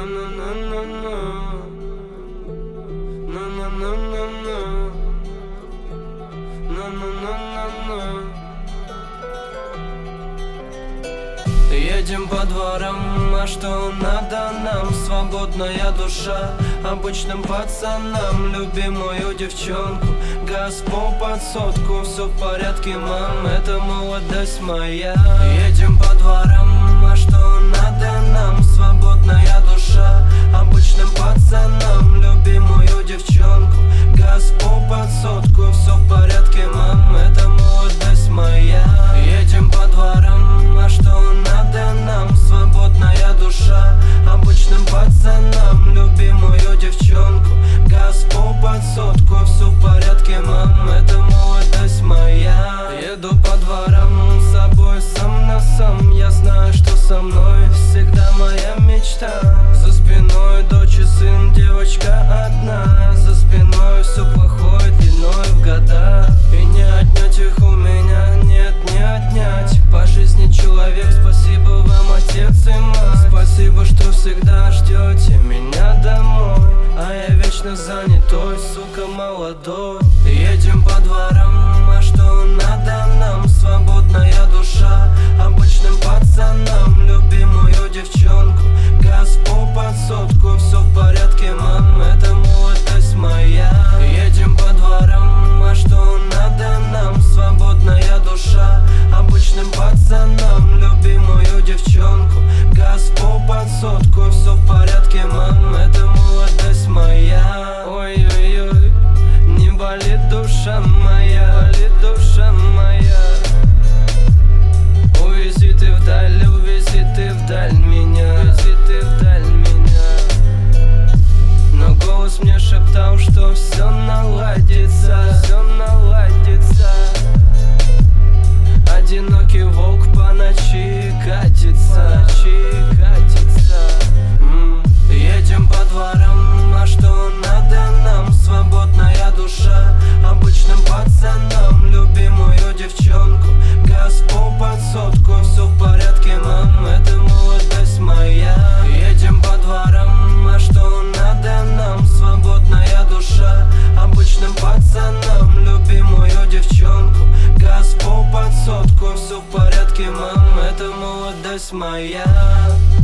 Едем по дворам, а что надо нам? Свободная душа обычным пацанам. Любимую девчонку, газ по подсотку. Все в порядке, мам, это молодость моя. Едем по дворам, а что надо нам? Свободная душа обычным пацанам. Любимую девчонку, газ по подсотку. Все в порядке, мам, это молодость моя. Едем по дворам, а что надо нам? Свободная душа обычным пацанам. Любимую девчонку, газ по подсотку. Все в порядке, мам, это молодость моя. Еду по дворам с собой сам на сам. Я знаю, что со мной всегда моя мечта. За спиной дочь и сын, девочка одна. За спиной все плохое длиной в года. И не отнять их у меня, нет, не отнять. По жизни человек, спасибо вам, отец и мать. Спасибо, что всегда ждете меня домой. А я вечно занятой, сука, молодой. Едем по дворам, а что надо нам? Свободная душа обычным пацанам. Любимую девчонку, газ по подсотку. Все в порядке, мам, это молодость моя. Едем по дворам, а что надо нам? Свободная душа обычным пацанам. Любимую девчонку, газ по подсотку. Все в порядке, мам, это молодость моя. Ой-ой-ой, не болит душа моя, болит душа моя. Увези ты вдаль, увези ты вдаль меня, увези ты вдаль меня. Но голос мне шептал, что все наладится, все наладится. Одинокий волк по ночи катится, Едем по дворам, а что надо нам? Свободная душа обычным пацанам. Любимую девчонку, газ по подсотку. Все в порядке, мам, это молодость моя. Едем по дворам, а что надо нам? Свободная душа обычным пацанам. Любимую девчонку, газ по подсотку. Все в порядке, мам, это молодость моя.